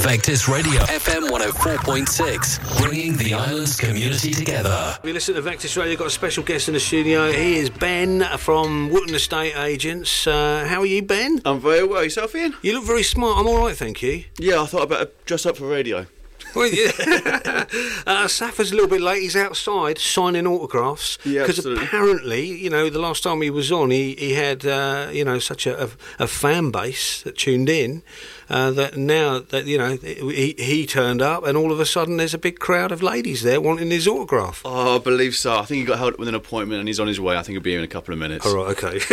Vectis Radio, FM 104.6, bringing the island's community together. We listen to Vectis Radio, got a special guest in the studio. He is Ben from Wootton Estate Agents. How are you, Ben? I'm very well. Yourself, Ian? You look very smart. I'm all right, thank you. Yeah, I thought I'd better dress up for radio. Well, yeah. Safa's a little bit late. He's outside signing autographs. Yeah, because absolutely. apparently, you know, the last time he was on, he had, you know, such a fan base that tuned in that now that, you know, he turned up and all of a sudden there's a big crowd of ladies there wanting his autograph. Oh, I believe so. I think he got held up with an appointment and he's on his way. I think he'll be here in a couple of minutes. All right, okay.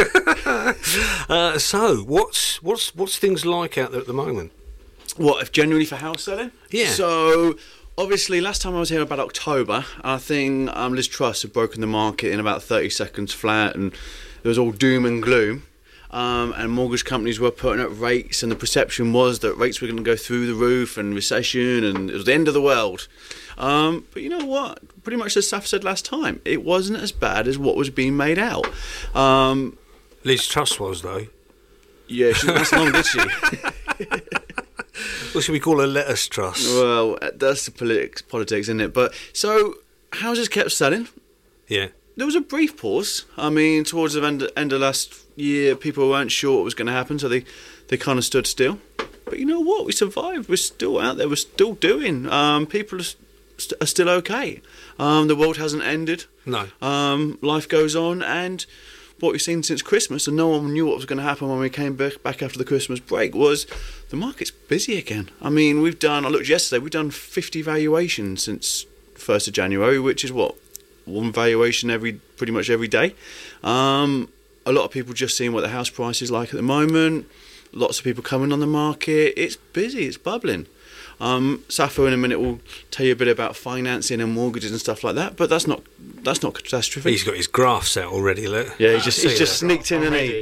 So, what's things like out there at the moment? What, if genuinely for house selling? Yeah. So, obviously, last time I was here about October, I think Liz Truss had broken the market in about 30 seconds flat, and it was all doom and gloom. And mortgage companies were putting up rates, and the perception was that rates were going to go through the roof, and recession, and it was the end of the world. But you know what? Pretty much as Saf said last time, it wasn't as bad as what was being made out. Liz Truss was, though. Yeah, she didn't last long, did she? What should we call her? Lettuce Truss? Well, that's the politics, isn't it? But so houses kept selling. Yeah. There was a brief pause. I mean, towards the end of last year, people weren't sure what was going to happen, so they kind of stood still. But you know what? We survived. We're still out there. We're still doing. People are still okay. The world hasn't ended. No. Life goes on, and what we've seen since Christmas, and no one knew what was going to happen when we came back after the Christmas break, was the market's busy again. I mean, I looked yesterday, we've done 50 valuations since 1st of January, which is what? One valuation pretty much every day. A lot of people just seeing what the house price is like at the moment. Lots of people coming on the market. It's busy, it's bubbling. Safa in a minute will tell you a bit about financing and mortgages and stuff like that, but that's not catastrophic. He's got his graphs out already, look. Yeah, he's just sneaked in, and he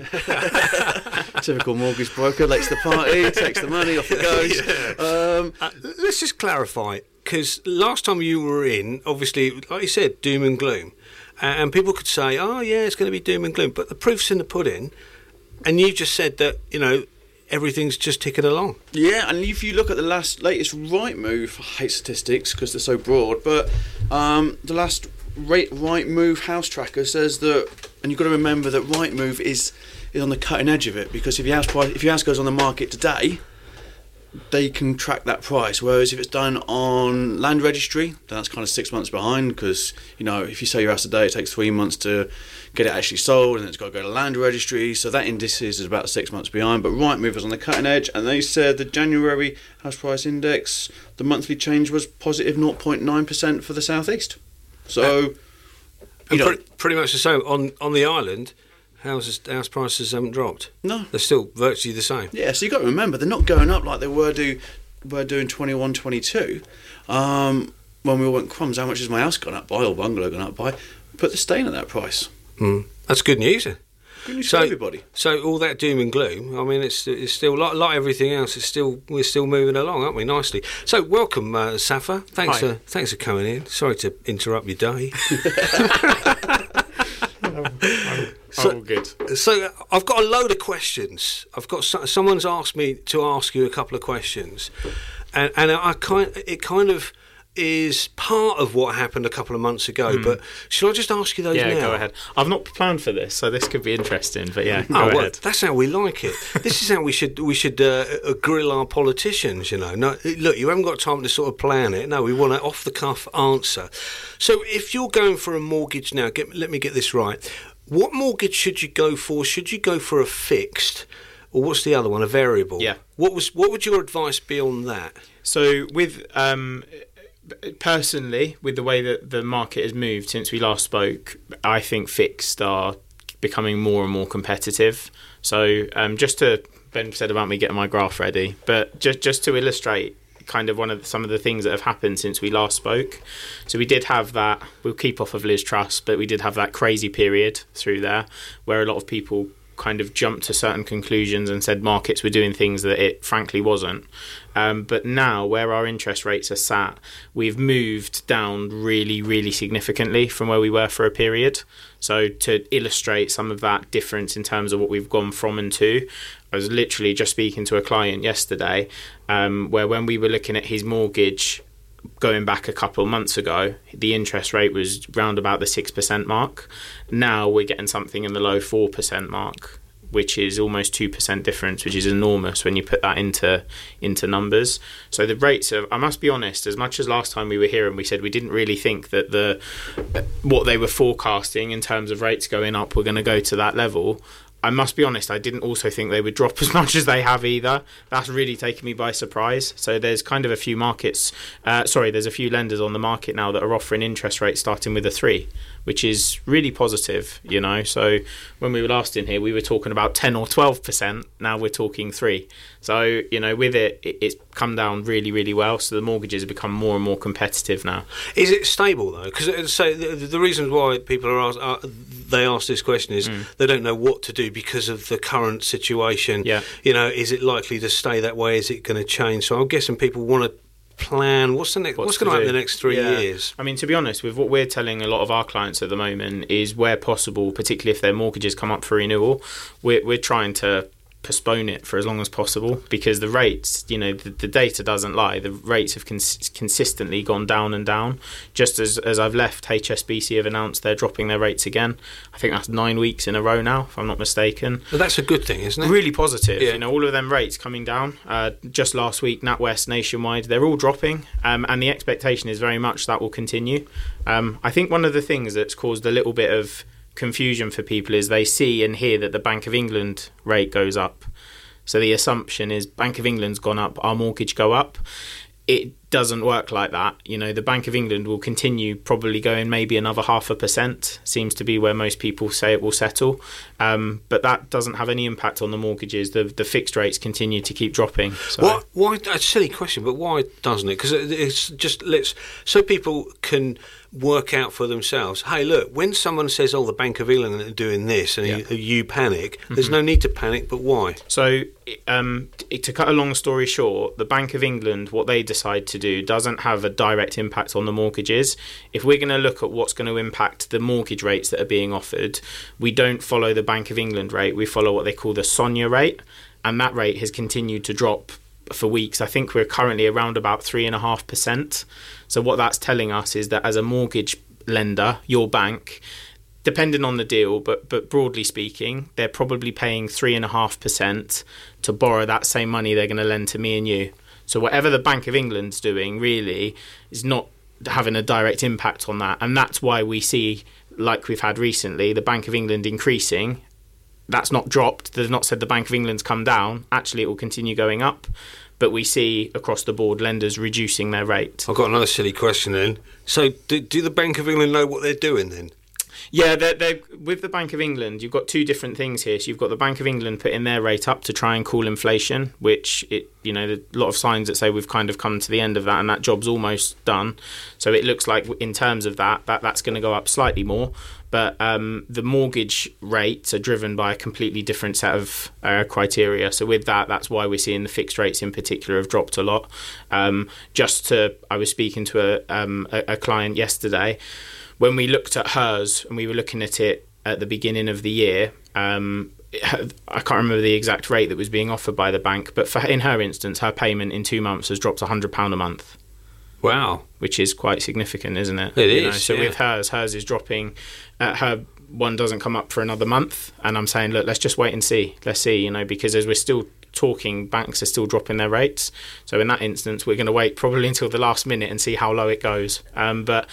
typical mortgage broker, late to the party, takes the money, off it goes. Yeah. Let's just clarify, because last time you were in, obviously, like you said, doom and gloom, and people could say, oh yeah, it's going to be doom and gloom, but the proof's in the pudding, and you just said that, you know, everything's just ticking along. Yeah, and if you look at the latest Rightmove, I hate statistics because they're so broad, but the last Rightmove house tracker says that, and you've got to remember that Rightmove is on the cutting edge of it, because if your house goes on the market today, they can track that price, whereas if it's done on Land Registry, then that's kind of 6 months behind, because, you know, if you sell your house today, it takes 3 months to get it actually sold, and it's got to go to Land Registry, so that indices is about 6 months behind. But Rightmove was on the cutting edge, and they said the January house price index, the monthly change was positive 0.9% for the southeast. So, pretty much the same on the island. House prices haven't dropped. No, they're still virtually the same. Yeah, so you got to remember, they're not going up like they were doing 21, 22. When we all went, crumbs, how much has my house gone up by, or bungalow gone up by? But they're staying at that price. That's good news. Good news for everybody. So all that doom and gloom, I mean, it's still like everything else. We're still moving along, aren't we? Nicely. So welcome, Safa. Thanks for coming in. Sorry to interrupt your day. All good. So I've got a load of questions. Someone's asked me to ask you a couple of questions, and it kind of is part of what happened a couple of months ago. But should I just ask you those now? Yeah, go ahead. I've not planned for this, so this could be interesting. But yeah, go ahead. That's how we like it. This is how we should grill our politicians. You know, no, look, you haven't got time to sort of plan it. No, we want an off the cuff answer. So if you're going for a mortgage now, let me get this right. What mortgage should you go for? Should you go for a fixed, or what's the other one, a variable? Yeah. What would your advice be on that? So with personally, with the way that the market has moved since we last spoke, I think fixed are becoming more and more competitive. So just to, Ben said about me getting my graph ready, but just to illustrate kind of some of the things that have happened since we last spoke. So we did have we'll keep off of Liz Truss, but we did have that crazy period through there where a lot of people kind of jumped to certain conclusions and said markets were doing things that it frankly wasn't. But now, where our interest rates are sat, we've moved down really, really significantly from where we were for a period. So to illustrate some of that difference in terms of what we've gone from and to, I was literally just speaking to a client yesterday where when we were looking at his mortgage going back a couple of months ago, the interest rate was round about the 6% mark. Now we're getting something in the low 4% mark, which is almost 2% difference, which is enormous when you put that into numbers. So the rates of, I must be honest, as much as last time we were here and we said we didn't really think that what they were forecasting in terms of rates going up were going to go to that level, I must be honest, I didn't also think they would drop as much as they have either. That's really taken me by surprise. So there's kind of a few there's a few lenders on the market now that are offering interest rates starting with a 3, which is really positive, you know. So when we were last in here, we were talking about 10 or 12%. Now we're talking 3. So, you know, with it's come down really, really well. So the mortgages have become more and more competitive now. Is it stable though? Because the reason why people they ask this question is they don't know what to do because of the current situation. Yeah. You know, is it likely to stay that way? Is it going to change? So I'm guessing people want to plan what's going to happen in the next 3 years. I mean, to be honest, with what we're telling a lot of our clients at the moment is, where possible, particularly if their mortgages come up for renewal, we're trying to postpone it for as long as possible, because the rates, you know, the data doesn't lie. The rates have consistently gone down and down. Just as I've left, HSBC have announced they're dropping their rates again. I think that's 9 weeks in a row now, if I'm not mistaken. But that's a good thing, isn't it? Really positive. Yeah. You know, all of them rates coming down. Just last week, NatWest, Nationwide, they're all dropping, and the expectation is very much that will continue. I think one of the things that's caused a little bit of confusion for people is they see and hear that the Bank of England rate goes up. So the assumption is Bank of England's gone up, our mortgage go up. It doesn't work like that. You know, the Bank of England will continue probably going maybe another 0.5%, seems to be where most people say it will settle. But that doesn't have any impact on the mortgages. The fixed rates continue to keep dropping. So. Why? That's a silly question, but why doesn't it? Because it's just so people can work out for themselves. Hey, look, when someone says, "Oh, the Bank of England are doing this," and you panic, there's no need to panic. But why? So, to cut a long story short, the Bank of England, what they decide to do doesn't have a direct impact on the mortgages. If we're going to look at what's going to impact the mortgage rates that are being offered, we don't follow the Bank of England rate. We follow what they call the SONIA rate, and that rate has continued to drop for weeks. I think we're currently around about 3.5%. So what that's telling us is that as a mortgage lender, your bank, depending on the deal, but broadly speaking, they're probably paying 3.5% to borrow that same money they're going to lend to me and you. So whatever the Bank of England's doing really is not having a direct impact on that. And that's why we see, like we've had recently, the Bank of England increasing. That's not dropped. They've not said the Bank of England's come down. Actually, it will continue going up. But we see across the board lenders reducing their rate. I've got another silly question then. So do the Bank of England know what they're doing then? Yeah, they're with the Bank of England, you've got two different things here. So you've got the Bank of England putting their rate up to try and cool inflation, which, there's a lot of signs that say we've kind of come to the end of that and that job's almost done. So it looks like in terms of that's going to go up slightly more. But the mortgage rates are driven by a completely different set of criteria. So with that's why we're seeing the fixed rates in particular have dropped a lot. I was speaking to a client yesterday. When we looked at hers and we were looking at it at the beginning of the year, I can't remember the exact rate that was being offered by the bank, but in her instance, her payment in 2 months has dropped £100 a month. Wow. Which is quite significant, isn't it? It is. So with hers is dropping. Her one doesn't come up for another month, and I'm saying, look, let's just wait and see. Let's see, because as we're still talking, banks are still dropping their rates. So in that instance, we're going to wait probably until the last minute and see how low it goes. But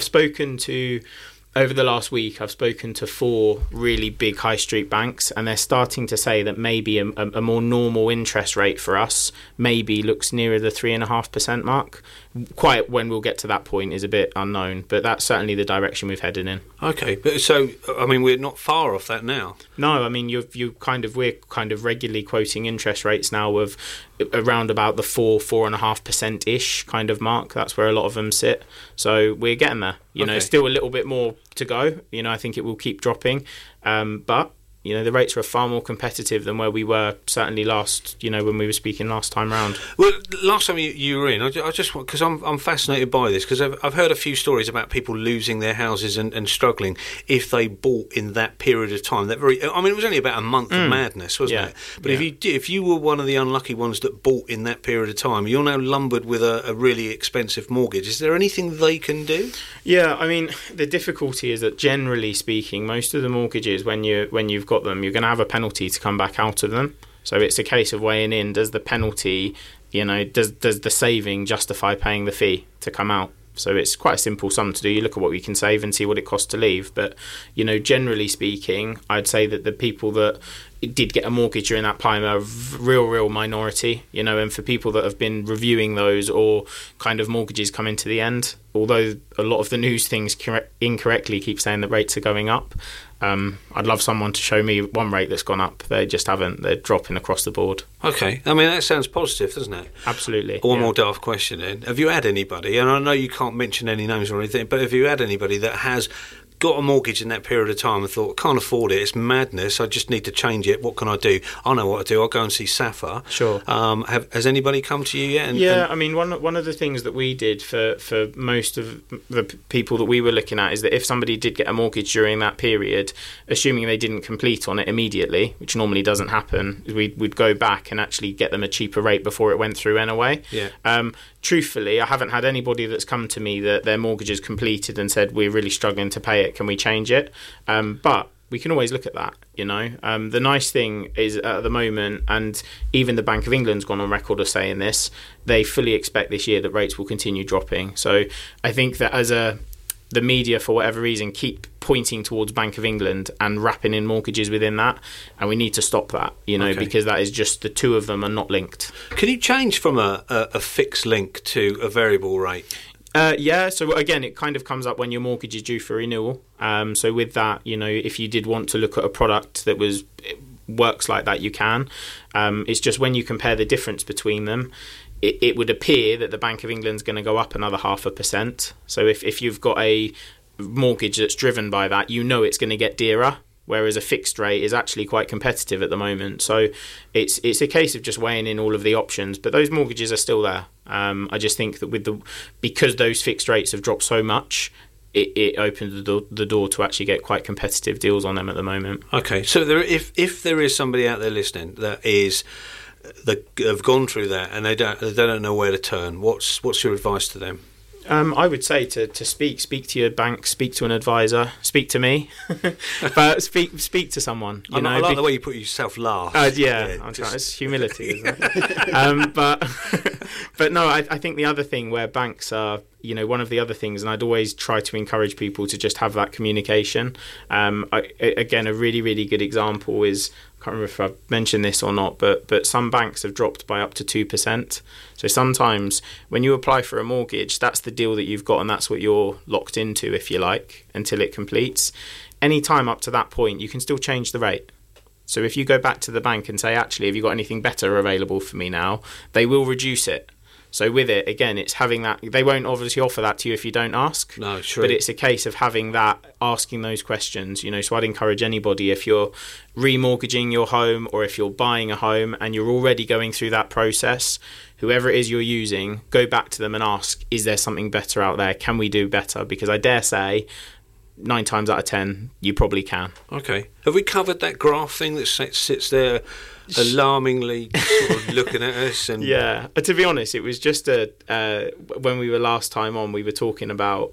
over the last week, I've spoken to 4 really big high street banks, and they're starting to say that maybe a more normal interest rate for us maybe looks nearer the 3.5% mark. Quite when we'll get to that point is a bit unknown, but that's certainly the direction we've headed in. Okay, but so we're not far off that now. No, we're kind of regularly quoting interest rates now of around about the 4.5% ish kind of mark. That's where a lot of them sit. So we're getting there. Still a little bit more to go. I think it will keep dropping, but You know, the rates are far more competitive than where we were certainly when we were speaking last time round. Well, last time you were in, I just want, because I'm fascinated by this, because I've heard a few stories about people losing their houses and struggling if they bought in that period of time. It was only about a month of madness, wasn't it? But if you were one of the unlucky ones that bought in that period of time, you're now lumbered with a really expensive mortgage. Is there anything they can do? Yeah, I mean, the difficulty is that generally speaking, most of the mortgages, when you've got them, you're going to have a penalty to come back out of them. So it's a case of weighing in, does the penalty, does the saving justify paying the fee to come out? So it's quite a simple sum to do. You look at what we can save and see what it costs to leave. But, generally speaking, I'd say that the people that did get a mortgage during that time are a real minority, and for people that have been reviewing those or kind of mortgages coming to the end, although a lot of the news things incorrectly keep saying that rates are going up, I'd love someone to show me one rate that's gone up. They just haven't. They're dropping across the board. Okay. I mean, that sounds positive, doesn't it? Absolutely. One more daft question then. Have you had anybody, and I know you can't mention any names or anything, but have you had anybody that has got a mortgage in that period of time and thought, can't afford it, it's madness, I just need to change it, what can I do? I know what to do, I'll go and see Safa. Sure. Has anybody come to you yet? I mean, one of the things that we did for most of the people that we were looking at is that if somebody did get a mortgage during that period, assuming they didn't complete on it immediately, which normally doesn't happen, we'd go back and actually get them a cheaper rate before it went through anyway. Yeah. Truthfully, I haven't had anybody that's come to me that their mortgage is completed and said, we're really struggling to pay it, can we change it? But we can always look at that, The nice thing is at the moment, and even the Bank of England's gone on record of saying this, they fully expect this year that rates will continue dropping. So I think that the media, for whatever reason, keep pointing towards Bank of England and wrapping in mortgages within that, and we need to stop that, because that is just, the two of them are not linked. Can you change from a fixed link to a variable rate? So again, it kind of comes up when your mortgage is due for renewal. So with that, if you did want to look at a product that works like that, you can. It's just when you compare the difference between them, it would appear that the Bank of England's going to go up another 0.5%. So if you've got a mortgage that's driven by that, it's going to get dearer, whereas a fixed rate is actually quite competitive at the moment. So it's a case of just weighing in all of the options, but those mortgages are still there. I just think that because those fixed rates have dropped so much, it opens the door to actually get quite competitive deals on them at the moment. Okay, so if there is somebody out there listening that have gone through that and they don't know where to turn, what's your advice to them? I would say to speak to your bank, speak to an advisor, speak to me, but speak to someone. I like the way you put yourself last. It's humility, isn't it? But no, I think the other thing where banks are, one of the other things, and I'd always try to encourage people to just have that communication. Again, a really, really good example is, I can't remember if I've mentioned this or not, but some banks have dropped by up to 2%. So sometimes when you apply for a mortgage, that's the deal that you've got and that's what you're locked into, if you like, until it completes. Any time up to that point, you can still change the rate. So if you go back to the bank and say, actually, have you got anything better available for me now? They will reduce it. So with it, again, it's having that. They won't obviously offer that to you if you don't ask. No, sure. But it's a case of having that, asking those questions. So I'd encourage anybody, if you're remortgaging your home or if you're buying a home and you're already going through that process, whoever it is you're using, go back to them and ask, is there something better out there? Can we do better? Because I dare say, 9 times out of 10, you probably can. Okay. Have we covered that graph thing that sits there alarmingly sort of looking at us? And yeah, to be honest, it was just when we were last time on, we were talking about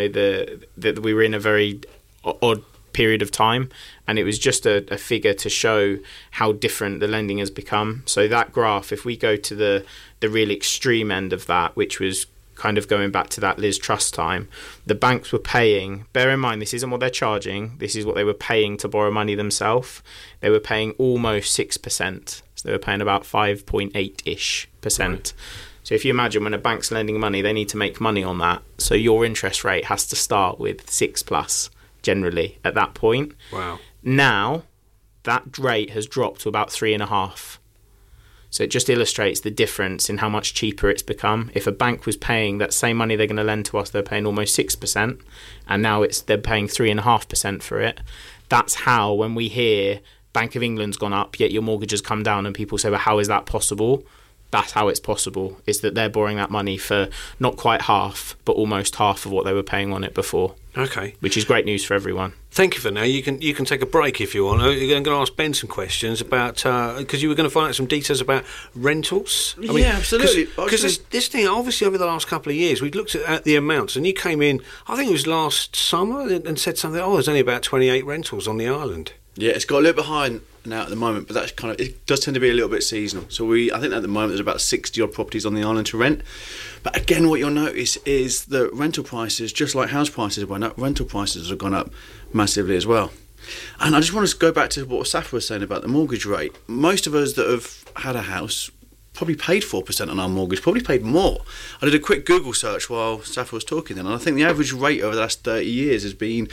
that we were in a very odd period of time, and it was just a figure to show how different the lending has become. So that graph, if we go to the real extreme end of that, which was kind of going back to that Liz Truss time, the banks were paying, bear in mind this isn't what they're charging, this is what they were paying to borrow money themselves. They were paying almost 6%, so they were paying about 5.8-ish%. Right. So if you imagine when a bank's lending money, they need to make money on that, so your interest rate has to start with 6+ generally at that point. Wow. Now that rate has dropped to about 3.5%. So it just illustrates the difference in how much cheaper it's become. If a bank was paying that same money they're going to lend to us, they're paying almost 6%, and now they're paying 3.5% for it. that's how, when we hear Bank of England's gone up, yet your mortgage has come down, and people say, well, how is that possible? That's how it's possible, is that they're borrowing that money for not quite half, but almost half of what they were paying on it before. Okay. Which is great news for everyone. Thank you for now. You can take a break if you want. You're going to ask Ben some questions about, because you were going to find out some details about rentals. Absolutely. Because this thing, obviously over the last couple of years, we've looked at the amounts, and you came in, I think it was last summer, and said something, there's only about 28 rentals on the island. Yeah, it's got a little bit high now at the moment, but that's it does tend to be a little bit seasonal. So I think at the moment there's about 60 odd properties on the island to rent. But again, what you'll notice is that rental prices, just like house prices went up, rental prices have gone up massively as well. And I just want to go back to what Safa was saying about the mortgage rate. Most of us that have had a house probably paid 4% on our mortgage, probably paid more. I did a quick Google search while Safa was talking then, and I think the average rate over the last 30 years has been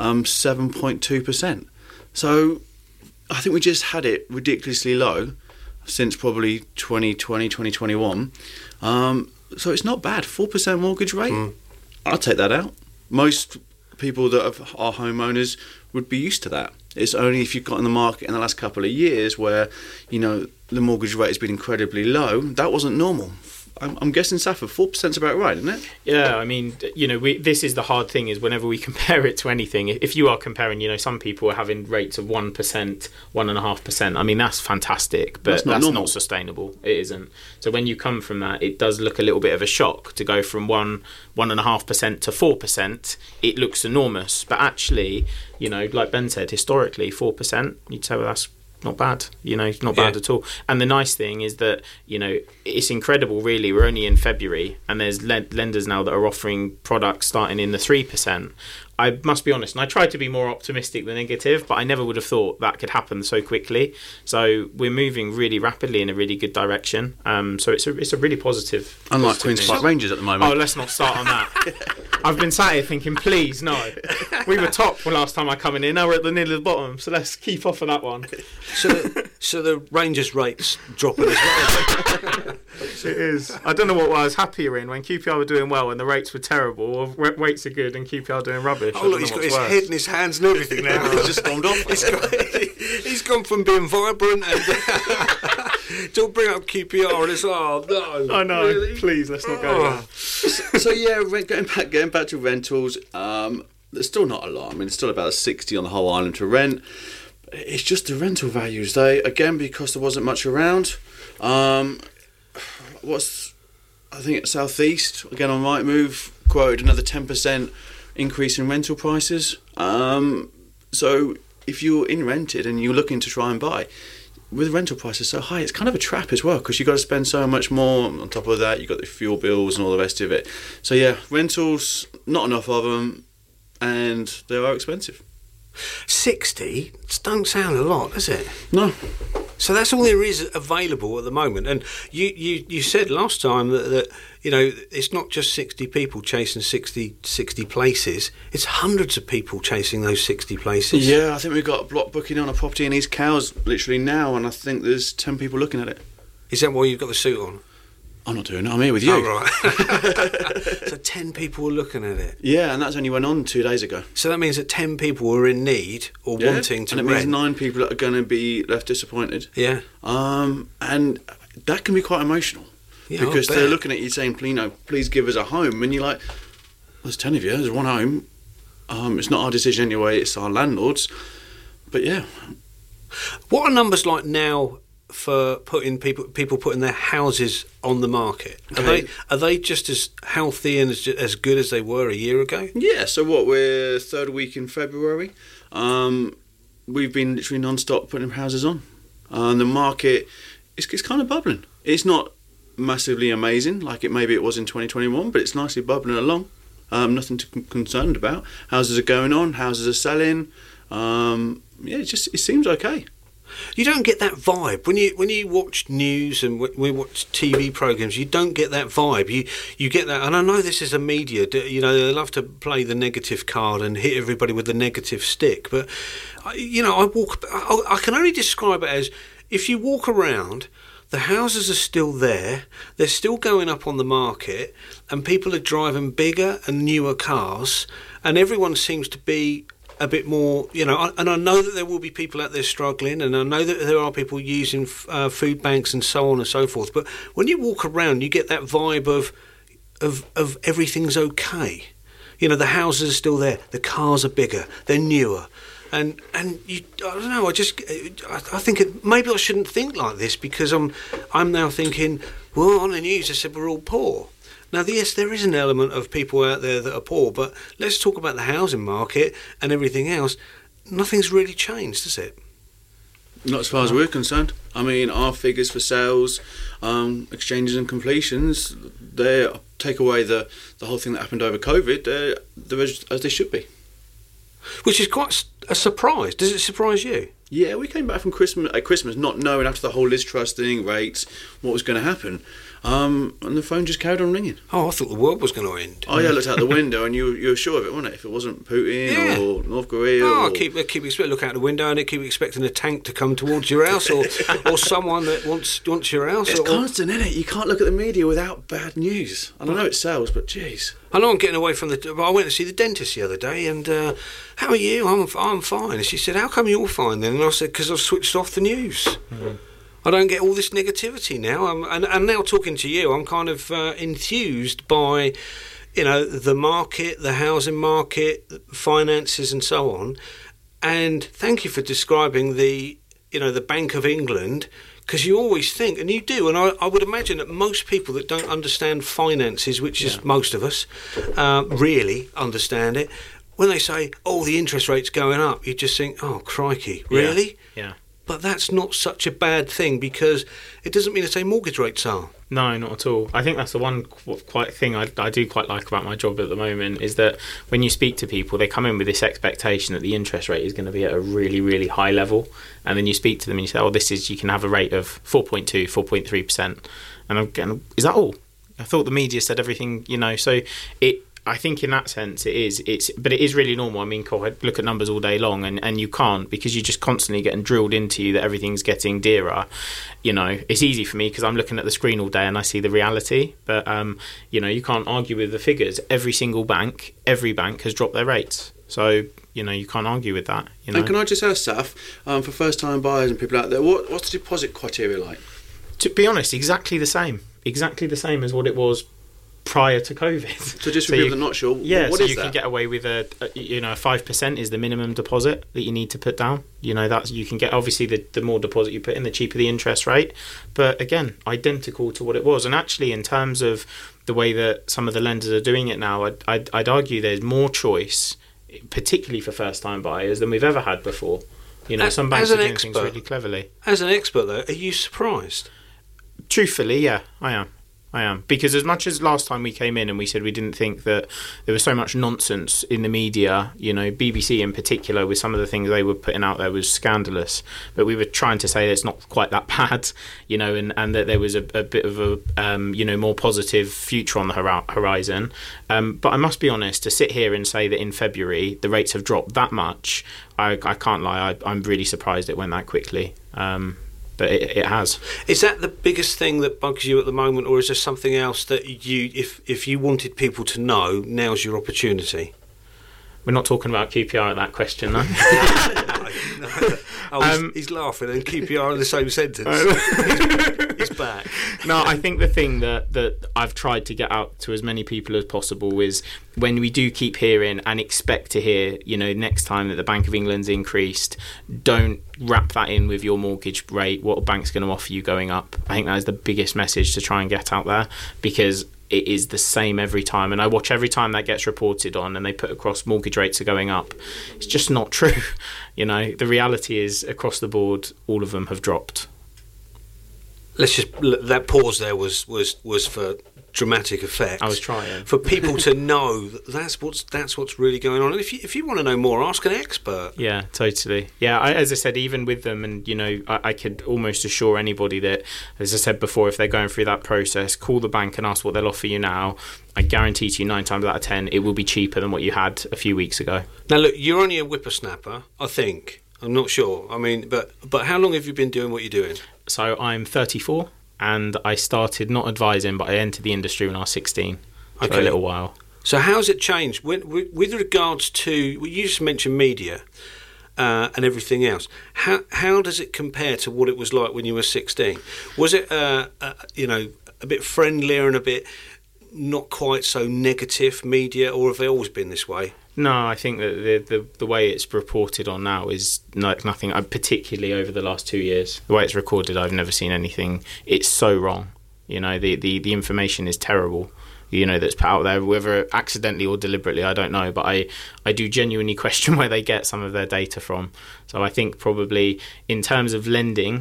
7.2%. So I think we just had it ridiculously low since probably 2020, 2021. So it's not bad. 4% mortgage rate, I'll take that out. Most people that are homeowners would be used to that. It's only if you've got in the market in the last couple of years where, the mortgage rate has been incredibly low. That wasn't normal. I'm guessing, Safa, 4% is about right, isn't it? Yeah, I mean, this is the hard thing, is whenever we compare it to anything, if you are comparing, some people are having rates of 1%, 1.5%. I mean, that's fantastic, but that's not sustainable. It isn't. So when you come from that, it does look a little bit of a shock to go from 1.5% to 4%. It looks enormous, but actually, like Ben said, historically, 4%, you'd say, well, that's not bad, not bad at all. And the nice thing is that, it's incredible, really. We're only in February, and there's lenders now that are offering products starting in the 3%. I must be honest, and I try to be more optimistic than negative, but I never would have thought that could happen so quickly. So we're moving really rapidly in a really good direction. So it's a really positive. Unlike Queen's Park Rangers at the moment. Oh, let's not start on that. I've been sat here thinking, please, no. We were top last time I come in here, now we're at the near the bottom, so let's keep off of that one. So the Rangers rates dropping as well. It is. I don't know what I was happier in, when QPR were doing well and the rates were terrible, or rates are good and QPR doing rubbish. Oh, look, he's got his head in his hands and everything now. He's just stormed off. He's gone from being vibrant and to bring up QPR, and it's, no. I know. Really? Please, let's not go there. So yeah, getting back to rentals, there's still not a lot. I mean, it's still about 60 on the whole island to rent. It's just the rental values. Again, because there wasn't much around. I think at South East, again on Rightmove, quoted another 10% increase in rental prices. So if you're in rented and you're looking to try and buy, with rental prices so high, it's kind of a trap as well, because you've got to spend so much more. On top of that, you've got the fuel bills and all the rest of it. So yeah, rentals, not enough of them, and they are expensive. 60 don't sound a lot, does it? No. So that's all there is available at the moment. And you said last time that it's not just 60 people chasing 60 places. It's hundreds of people chasing those 60 places. Yeah, I think we've got a block booking on a property in East Cowes literally now, and I think there's 10 people looking at it. Is that why you've got the suit on? I'm not doing it, I'm here with you. Oh, right. So 10 people were looking at it? Yeah, and that's only went on 2 days ago. So that means that 10 people were in need or wanting to rent. And it means 9 people that are going to be left disappointed. Yeah. And that can be quite emotional. Yeah, because they're looking at you saying, please give us a home. And you're like, there's 10 of you, there's one home. It's not our decision anyway, it's our landlord's. But yeah. What are numbers like now for putting people putting their houses on the market? Are they just as healthy and as good as they were a year ago? Yeah, so we're third week in February. We've been literally non-stop putting houses on. The market it's kind of bubbling. It's not massively amazing like it was in 2021, but it's nicely bubbling along. Nothing to be concerned about. Houses are going on, houses are selling. It seems okay. You don't get that vibe when you watch news and we watch TV programs. You don't get that vibe. You get that, and I know this is a media. They love to play the negative card and hit everybody with the negative stick. But I can only describe it as, if you walk around, the houses are still there. They're still going up on the market, and people are driving bigger and newer cars, and everyone seems to be a bit more, and I know that there will be people out there struggling, and I know that there are people using food banks and so on and so forth. But when you walk around, you get that vibe of everything's okay. The houses are still there, the cars are bigger, they're newer. And I don't know. I think maybe I shouldn't think like this, because I'm now thinking, well, on the news they said we're all poor. Now, yes, there is an element of people out there that are poor, but let's talk about the housing market and everything else. Nothing's really changed, has it? Not as far as we're concerned. I mean, our figures for sales, exchanges and completions, they take away the whole thing that happened over COVID, they're as they should be. Which is quite a surprise. Does it surprise you? Yeah, we came back from Christmas not knowing, after the whole Liz Truss thing, rates, what was going to happen. And the phone just carried on ringing. Oh, I thought the world was going to end. Oh, yeah, I looked out the window and you were sure of it, wasn't it? If it wasn't Putin or North Korea. I keep look out the window and I keep expecting a tank to come towards your house or someone that wants your house. It's constant, isn't it? You can't look at the media without bad news. And I know it sells, but jeez. I know I'm getting away from I went to see the dentist the other day, and how are you? I'm fine. And she said, how come you're fine then? And I said, because I've switched off the news. Mm-hmm. I don't get all this negativity now. And now talking to you, I'm kind of enthused by, the market, the housing market, finances and so on. And thank you for describing the Bank of England, because you always think, and you do, and I would imagine that most people that don't understand finances, which is most of us, really understand it, when they say, oh, the interest rate's going up, you just think, oh, crikey, really? Yeah. But that's not such a bad thing, because it doesn't mean to say mortgage rates are. No, not at all. I think that's the one thing I do quite like about my job at the moment, is that when you speak to people, they come in with this expectation that the interest rate is going to be at a really, really high level. And then you speak to them and you say, oh, you can have a rate of 4.2, 4.3%. And I'm getting, is that all? I thought the media said everything, so I think in that sense but it is really normal. I mean, I look at numbers all day long and you can't, because you're just constantly getting drilled into you that everything's getting dearer. It's easy for me because I'm looking at the screen all day and I see the reality, but you can't argue with the figures. Every bank has dropped their rates. So, you can't argue with that. And can I just ask, Saf, for first time buyers and people out there, what's the deposit criteria like? To be honest, exactly the same as what it was prior to COVID. So just for people that are not sure, what is that? Can get away with a 5% is the minimum deposit that you need to put down. That's, you can get, obviously the more deposit you put in, the cheaper the interest rate. But again, identical to what it was. And actually, in terms of the way that some of the lenders are doing it now, I'd argue there's more choice, particularly for first-time buyers, than we've ever had before. Some banks are doing things really cleverly. As an expert, though, are you surprised? Truthfully, yeah, I am. Because as much as last time we came in and we said we didn't think that there was so much nonsense in the media, BBC in particular, with some of the things they were putting out there was scandalous. But we were trying to say that it's not quite that bad, and that there was a bit of a, more positive future on the horizon. But I must be honest, to sit here and say that in February the rates have dropped that much, I can't lie. I'm really surprised it went that quickly. But it has. Is that the biggest thing that bugs you at the moment, or is there something else that if you wanted people to know, now's your opportunity? We're not talking about QPR at that question, though. No. Oh, he's laughing and QPR in the same sentence. He's back. No, I think the thing that I've tried to get out to as many people as possible is, when we do keep hearing and expect to hear, next time that the Bank of England's increased, don't wrap that in with your mortgage rate, what a bank's going to offer you going up. I think that is the biggest message to try and get out there, because it is the same every time, and I watch every time that gets reported on and they put across mortgage rates are going up. It's just not true. The reality is, across the board, all of them have dropped. Let's just, that pause there was for dramatic effect. I was trying for people to know that's what's really going on. And if you want to know more, ask an expert. Yeah, totally. Yeah, as I said, even with them, and I could almost assure anybody that, as I said before, if they're going through that process, call the bank and ask what they'll offer you now. I guarantee to you 9 times out of 10 it will be cheaper than what you had a few weeks ago. Now look, you're only a whippersnapper, I think. I'm not sure. I mean, but how long have you been doing what you're doing? So I'm 34. And I started not advising, but I entered the industry when I was 16. So a little while. So how's it changed with regards to? Well, you just mentioned media and everything else. How does it compare to what it was like when you were 16? Was it a bit friendlier and a bit not quite so negative media, or have they always been this way? No, I think that the way it's reported on now is like nothing, particularly over the last 2 years. The way it's recorded, I've never seen anything. It's so wrong. The information is terrible, that's put out there, whether accidentally or deliberately, I don't know. But I do genuinely question where they get some of their data from. So I think probably in terms of lending,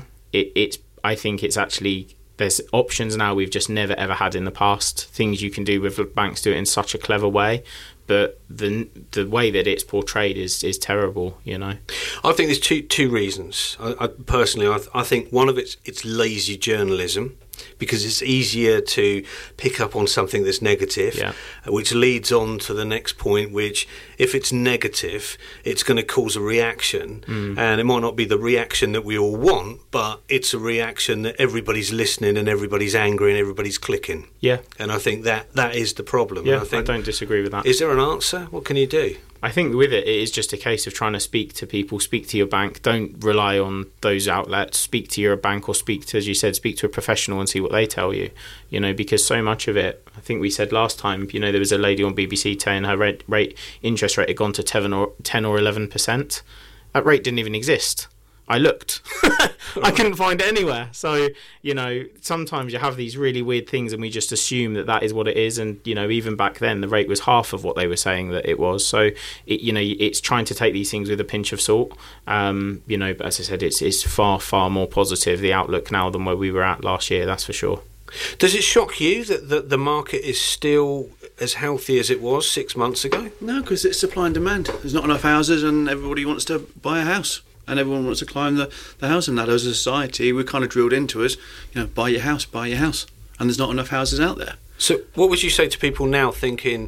I think it's actually... There's options now we've just never ever had in the past. Things you can do with banks do it in such a clever way, but the way that it's portrayed is terrible. I think there's two reasons. I personally think one of it's lazy journalism, because it's easier to pick up on something that's negative, which leads on to the next point, which if it's negative, it's going to cause a reaction, and it might not be the reaction that we all want, but it's a reaction that everybody's listening and everybody's angry and everybody's clicking. Yeah. And I think that is the problem. Yeah, and I don't disagree with that. Is there an answer? What can you do? I think with it is just a case of trying to speak to people, speak to your bank. Don't rely on those outlets. Speak to your bank, or speak to a professional and see what they tell you. Because so much of it, I think we said last time, there was a lady on BBC saying her interest rate had gone to 10 or 11%. That rate didn't even exist. I looked. I couldn't find it anywhere. So, sometimes you have these really weird things and we just assume that is what it is. And, even back then, the rate was half of what they were saying that it was. So, it's trying to take these things with a pinch of salt. But as I said, it's far, far more positive, the outlook now, than where we were at last year, that's for sure. Does it shock you that the market is still as healthy as it was 6 months ago? No, because it's supply and demand. There's not enough houses and everybody wants to buy a house. And everyone wants to climb the housing ladder. As a society, we're kind of drilled into us, buy your house. And there's not enough houses out there. So what would you say to people now thinking,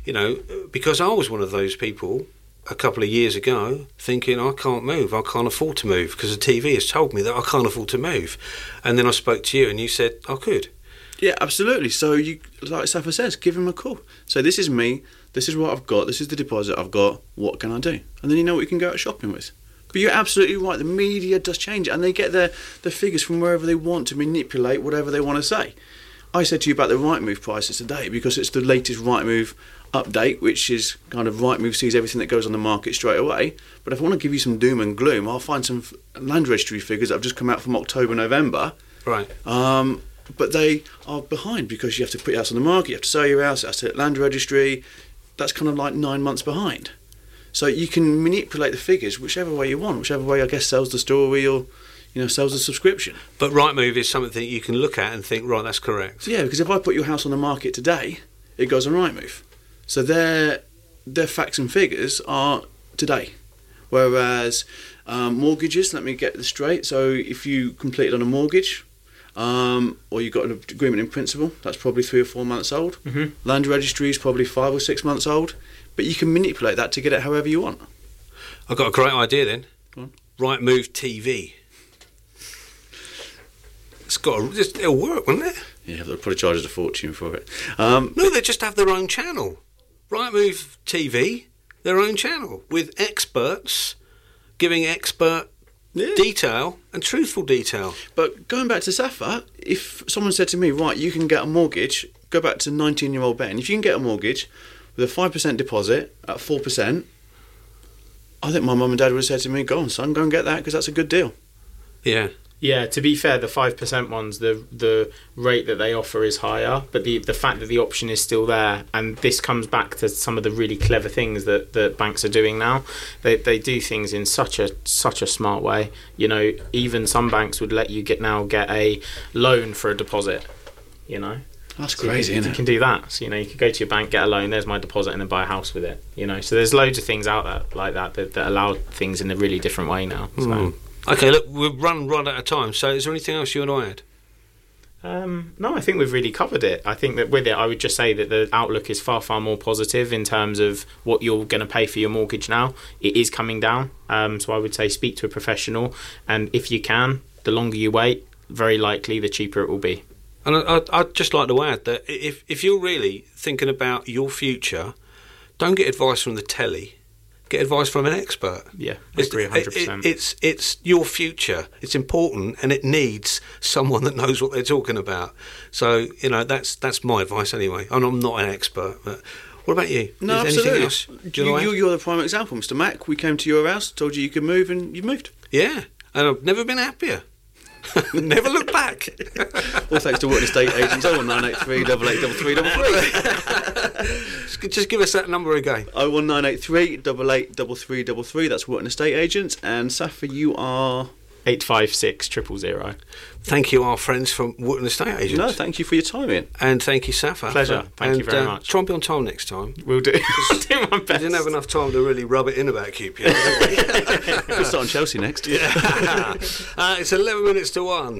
because I was one of those people a couple of years ago thinking, I can't move, I can't afford to move, because the TV has told me that I can't afford to move. And then I spoke to you and you said, I could. Yeah, absolutely. So, like Safa says, give him a call. So this is me, this is what I've got, this is the deposit I've got, what can I do? And then you know what you can go out shopping with. But you're absolutely right, the media does change, and they get their figures from wherever they want to manipulate whatever they want to say. I said to you about the Rightmove prices today because it's the latest Rightmove update, which is kind of Rightmove sees everything that goes on the market straight away. But if I want to give you some doom and gloom, I'll find some land registry figures that have just come out from October, November. Right. But they are behind because you have to put your house on the market, you have to sell your house, that's at land registry. That's kind of like 9 months behind. So you can manipulate the figures whichever way you want, whichever way I guess sells the story or sells the subscription. But Rightmove is something that you can look at and think, right, that's correct. Yeah, because if I put your house on the market today, it goes on Rightmove. So their facts and figures are today. Whereas mortgages, let me get this straight. So if you completed on a mortgage, or you got an agreement in principle, that's probably 3 or 4 months old. Mm-hmm. Land registry is probably 5 or 6 months old. But you can manipulate that to get it however you want. I've got a great idea then. Go on. Rightmove TV. It'll work, won't it? Yeah, they'll probably charge us a fortune for it. No, they just have their own channel. Rightmove TV, their own channel, with experts giving expert detail and truthful detail. But going back to Safa, if someone said to me, right, you can get a mortgage, go back to 19-year-old Ben, if you can get a mortgage with a 5% deposit at 4%, I think my mum and dad would have said to me, go on son, go and get that because that's a good deal. Yeah. Yeah, to be fair, the 5% ones, the rate that they offer is higher, but the fact that the option is still there, and this comes back to some of the really clever things that banks are doing now. They do things in such a smart way. Even some banks would let you get a loan for a deposit, That's crazy, isn't it? You can do that. So, you can go to your bank, get a loan, there's my deposit, and then buy a house with it. So there's loads of things out there like that allow things in a really different way now. So. Okay, look, we've run right out of time. So is there anything else you and I add? No, I think we've really covered it. I think that with it, I would just say that the outlook is far, far more positive in terms of what you're going to pay for your mortgage now. It is coming down. So I would say speak to a professional. And if you can, the longer you wait, very likely the cheaper it will be. And I'd just like to add that if you're really thinking about your future, don't get advice from the telly. Get advice from an expert. Yeah, I agree 100%. It's your future. It's important, and it needs someone that knows what they're talking about. So that's my advice anyway. And I'm not an expert, but what about you? No, Is there anything absolutely. else? Do you know You're the prime example, Mr. Mac. We came to your house, told you could move, and you've moved. Yeah, and I've never been happier. Never look back. All thanks to Wharton Estate Agents. 01983 883333. Just give us that number again. 01983 883333. That's Wharton Estate Agents. And Safa, you are 856 000. Thank you, our friends from Wharton Estate Agents. No, thank you for your time, Ian. And thank you, Safa. Pleasure. Thank you very much. Try and be on time next time. We'll do. I'll do my best. We didn't have enough time to really rub it in about QPR, did we? We'll start on Chelsea next. It's 11 minutes to 1.